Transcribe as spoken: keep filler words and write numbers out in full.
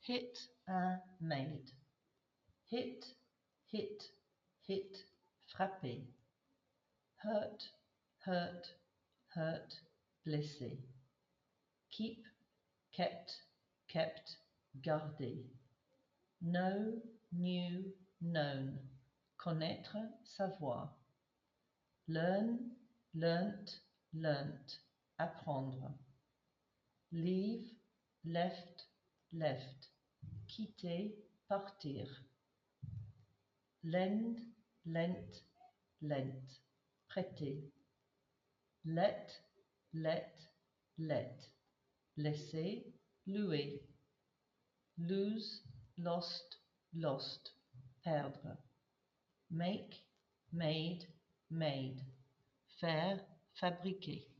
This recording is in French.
hit un made. Hit, hit, hit, frapper. Hurt, hurt, hurt, blessé. Keep, kept, kept, garder. Know, knew, known. Connaître, savoir. Learn, learnt, learnt. Apprendre. Leave, left, left. Quitter, partir. Lend, lent, lent. Prêter. Let, let, let. Laisser, louer. Lose, lost, lost. Perdre. Make, made, made. Faire, fabriquer.